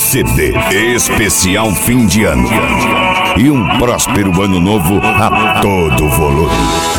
CD especial fim de ano e um próspero ano novo a todo volume.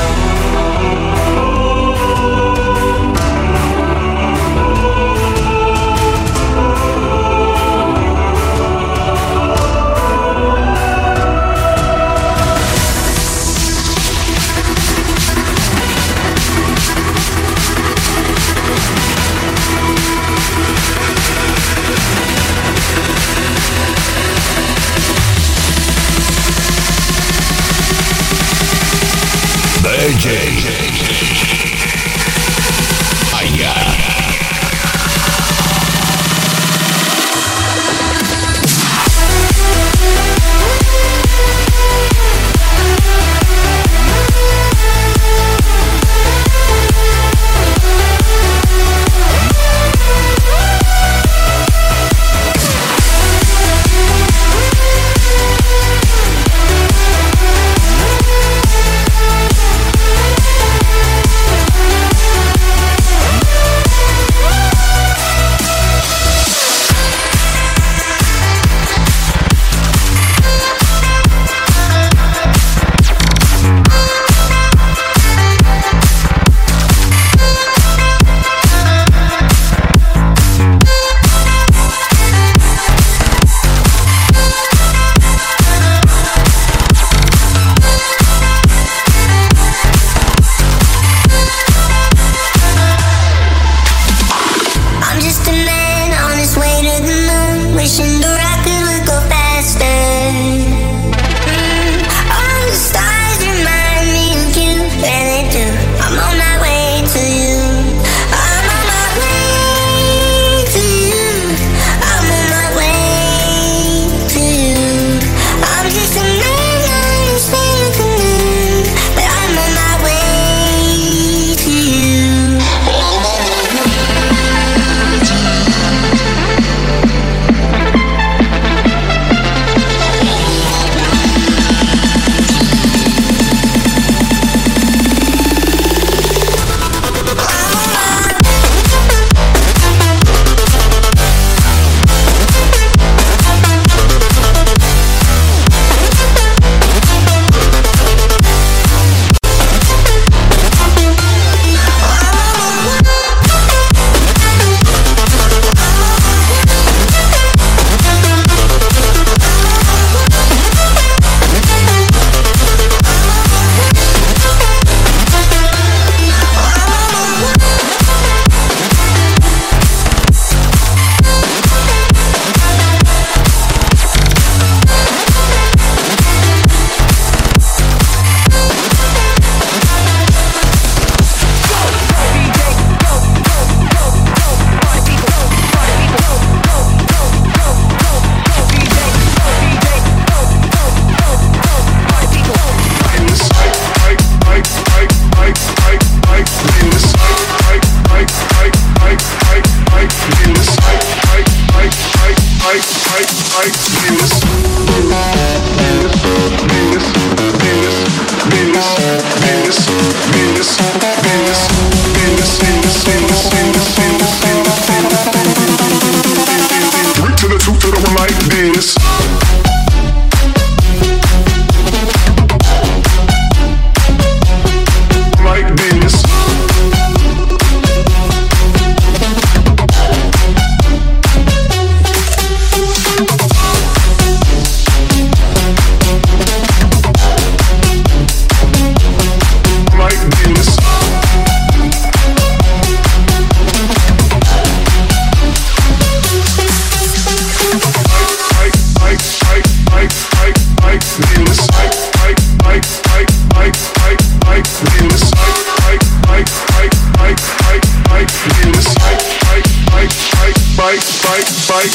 DJ Ayala. Wishing the rocket would go faster. All the stars remind me of you, yeah they do. I'm on my way to you. I'm on my way to you. I'm on my way to you. I'm just a man on this paper canoe, but I'm on my way to you. To the two to the one like this. Like this. Bite,